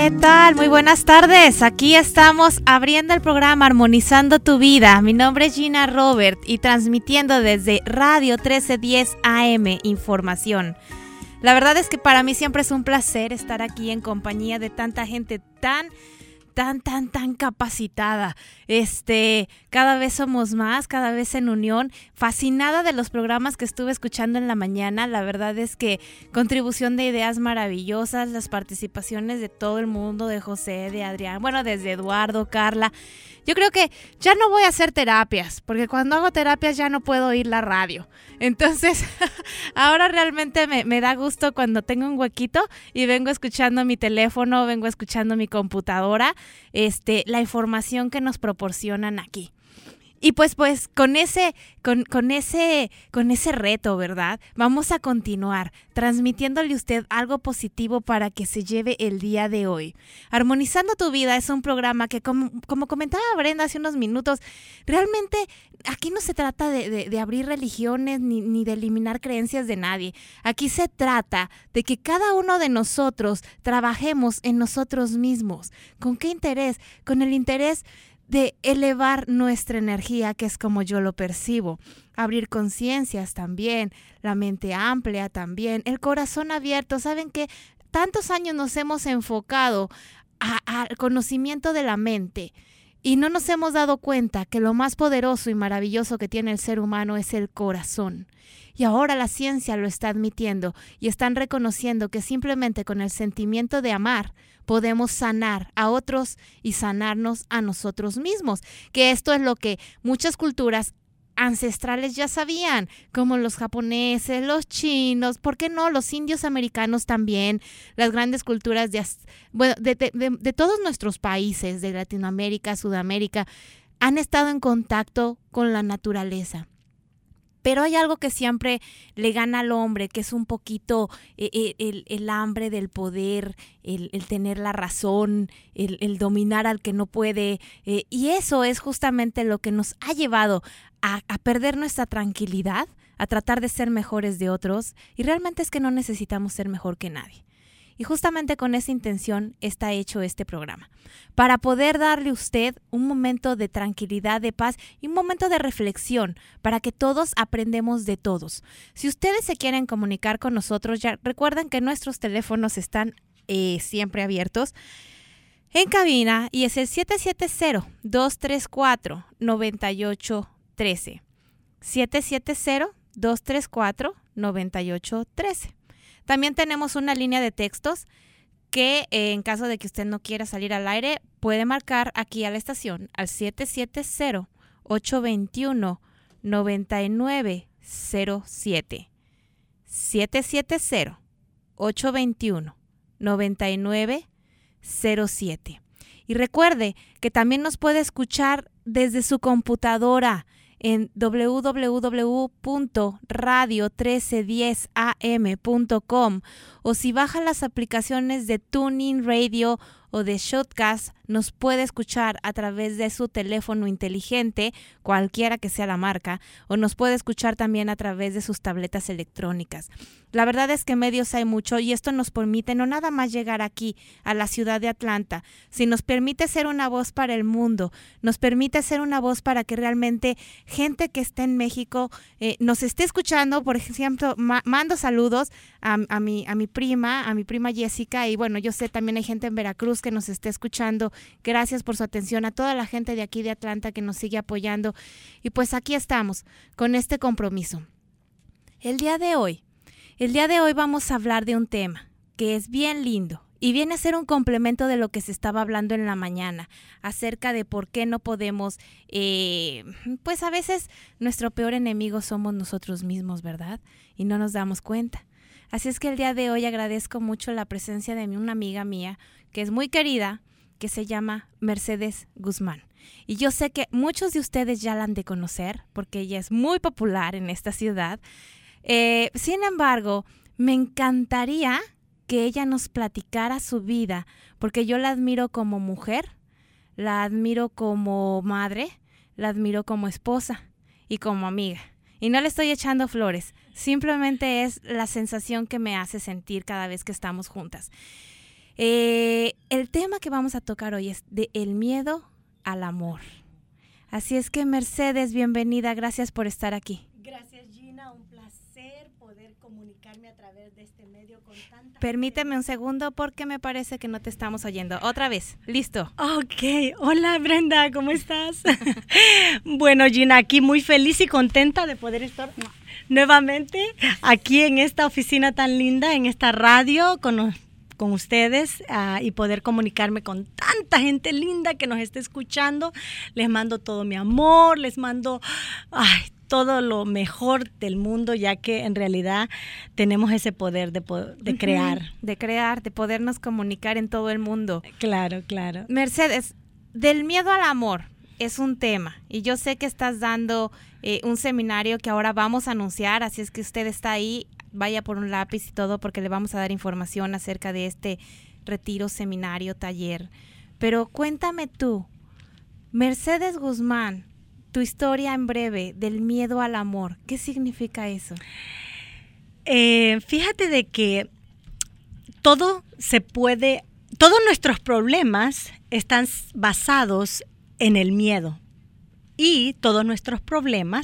¿qué tal? Muy buenas tardes. Aquí estamos abriendo el programa Armonizando tu Vida. Mi nombre es Gina Robert y transmitiendo desde Radio 1310 AM Información. La verdad es que para mí siempre es un placer estar aquí en compañía de tanta gente tan capacitada. Cada vez somos más, cada vez en unión. Fascinada de los programas que estuve escuchando en la mañana. La verdad es que contribución de ideas maravillosas, las participaciones de todo el mundo, de José, de Adrián, bueno, desde Eduardo, Carla. Yo creo que ya no voy a hacer terapias, porque cuando hago terapias ya no puedo oír la radio. Entonces, ahora realmente me da gusto cuando tengo un huequito y vengo escuchando mi teléfono, vengo escuchando mi computadora, la información que nos proporcionan aquí. Y pues con ese reto, ¿verdad? Vamos a continuar transmitiéndole a usted algo positivo para que se lleve el día de hoy. Armonizando tu Vida es un programa que, como comentaba Brenda hace unos minutos, realmente aquí no se trata de abrir religiones ni de eliminar creencias de nadie. Aquí se trata de que cada uno de nosotros trabajemos en nosotros mismos. ¿Con qué interés? Con el interés de elevar nuestra energía, que es como yo lo percibo. Abrir conciencias también, la mente amplia también, el corazón abierto. ¿Saben qué? Tantos años nos hemos enfocado al conocimiento de la mente y no nos hemos dado cuenta que lo más poderoso y maravilloso que tiene el ser humano es el corazón. Y ahora la ciencia lo está admitiendo y están reconociendo que simplemente con el sentimiento de amar podemos sanar a otros y sanarnos a nosotros mismos. Que esto es lo que muchas culturas ancestrales ya sabían, como los japoneses, los chinos, ¿por qué no? Los indios americanos también, las grandes culturas de todos nuestros países, de Latinoamérica, Sudamérica, han estado en contacto con la naturaleza. Pero hay algo que siempre le gana al hombre, que es un poquito el hambre del poder, el tener la razón, el dominar al que no puede. Y eso es justamente lo que nos ha llevado a perder nuestra tranquilidad, a tratar de ser mejores de otros. Y realmente es que no necesitamos ser mejor que nadie. Y justamente con esa intención está hecho este programa, para poder darle a usted un momento de tranquilidad, de paz y un momento de reflexión, para que todos aprendamos de todos. Si ustedes se quieren comunicar con nosotros, ya recuerden que nuestros teléfonos están siempre abiertos en cabina y es el 770-234-9813. 770-234-9813. También tenemos una línea de textos que en caso de que usted no quiera salir al aire, puede marcar aquí a la estación al 770-821-9907. 770-821-9907. Y recuerde que también nos puede escuchar desde su computadora en www.radio1310am.com o si baja las aplicaciones de TuneIn Radio o de Shotcast, nos puede escuchar a través de su teléfono inteligente, cualquiera que sea la marca, o nos puede escuchar también a través de sus tabletas electrónicas. La verdad es que medios hay mucho y esto nos permite no nada más llegar aquí a la ciudad de Atlanta, sino nos permite ser una voz para el mundo, nos permite ser una voz para que realmente gente que esté en México nos esté escuchando. Por ejemplo, mando saludos a mi prima Jessica, y bueno, yo sé también hay gente en Veracruz que nos esté escuchando. Gracias por su atención, a toda la gente de aquí de Atlanta que nos sigue apoyando. Y pues aquí estamos con este compromiso. El día de hoy vamos a hablar de un tema que es bien lindo y viene a ser un complemento de lo que se estaba hablando en la mañana acerca de por qué no podemos, pues a veces nuestro peor enemigo somos nosotros mismos, ¿verdad? Y no nos damos cuenta. Así es que el día de hoy agradezco mucho la presencia de una amiga mía que es muy querida, que se llama Mercedes Guzmán. Y yo sé que muchos de ustedes ya la han de conocer porque ella es muy popular en esta ciudad. Sin embargo, me encantaría que ella nos platicara su vida, porque yo la admiro como mujer, la admiro como madre, la admiro como esposa y como amiga. Y no le estoy echando flores, simplemente es la sensación que me hace sentir cada vez que estamos juntas. El tema que vamos a tocar hoy es de el miedo al amor. Así es que Mercedes, bienvenida, gracias por estar aquí. Gracias, Gina, un placer poder comunicarme a través de este medio con tanta... Permíteme un segundo porque me parece que no te estamos oyendo. Otra vez, listo. Ok, hola Brenda, ¿cómo estás? Bueno, Gina, aquí muy feliz y contenta de poder estar nuevamente aquí en esta oficina tan linda, en esta radio con ustedes y poder comunicarme con tanta gente linda que nos está escuchando. Les mando todo mi amor, les mando todo lo mejor del mundo, ya que en realidad tenemos ese poder de crear. De podernos comunicar en todo el mundo. Claro, claro. Mercedes, del miedo al amor es un tema y yo sé que estás dando un seminario que ahora vamos a anunciar, así es que usted está ahí, vaya por un lápiz y todo porque le vamos a dar información acerca de este retiro, seminario, taller. Pero cuéntame tú, Mercedes Guzmán, tu historia en breve del miedo al amor, ¿qué significa eso? Fíjate de que todos nuestros problemas están basados en el miedo y todos nuestros problemas